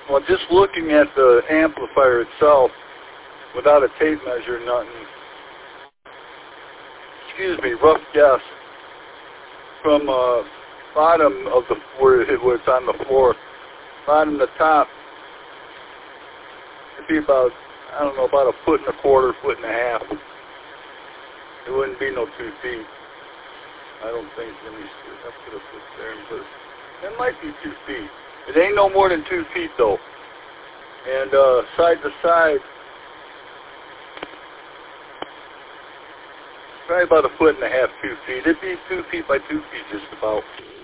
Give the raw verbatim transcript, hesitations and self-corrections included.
Well, just looking at the amplifier itself, without a tape measure, nothing, excuse me, rough guess, from uh, bottom of the, where it was on the floor, bottom to top, it'd be about, I don't know, about a foot and a quarter, foot and a half. It wouldn't be no two feet. I don't think. Let me see. I put a foot there and put it. It might be two feet. It ain't no more than two feet though. And uh, side to side, probably about a foot and a half, two feet. It'd be two feet by two feet, just about.